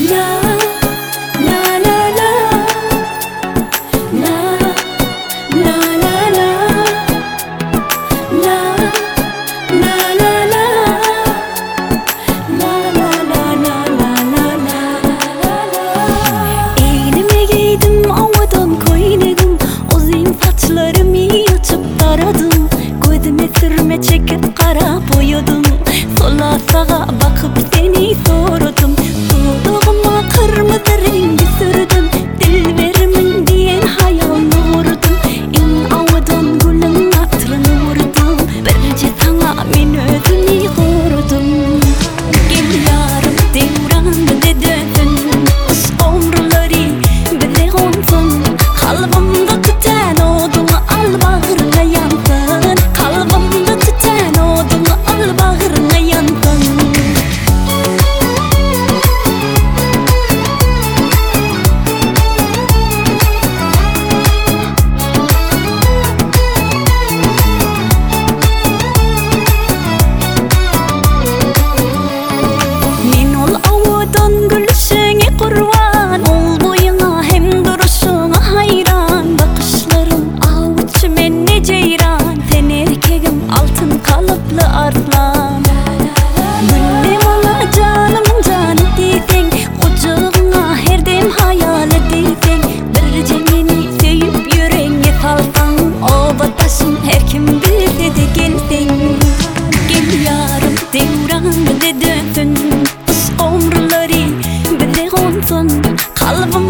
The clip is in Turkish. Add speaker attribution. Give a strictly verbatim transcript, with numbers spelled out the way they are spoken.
Speaker 1: Sürme çekip kara boyudum. Sola sağa bakıp seni sordum. Dudağıma kırmızı rengi sürdüm. Dilberimin diyen hayalini vurdum. En avudan gülün atrını vurdum. Birce sana men özümü korudum. Gel yarım devranı dedin. Us omruları bize konsun. Kalbimde tüten odunu al bağrına yansın. Kalbimde tüten odunu al bağrına yansın. Men ol avudan gülüşüne kurban. Ol boyuna hem duruşuna hayran. Bakışların avuç menne ceyran. Sen erkegim altın kalıplı arslan. Gülüm ola canımın canı diysen. Kucağına her dem hayal ediysen. Birce meni söyüp yüreğine salsan. Ova taşın her kim bilse de gelsen. Gel yarım devranı dedin. Us omruları bize konsun. Kalbim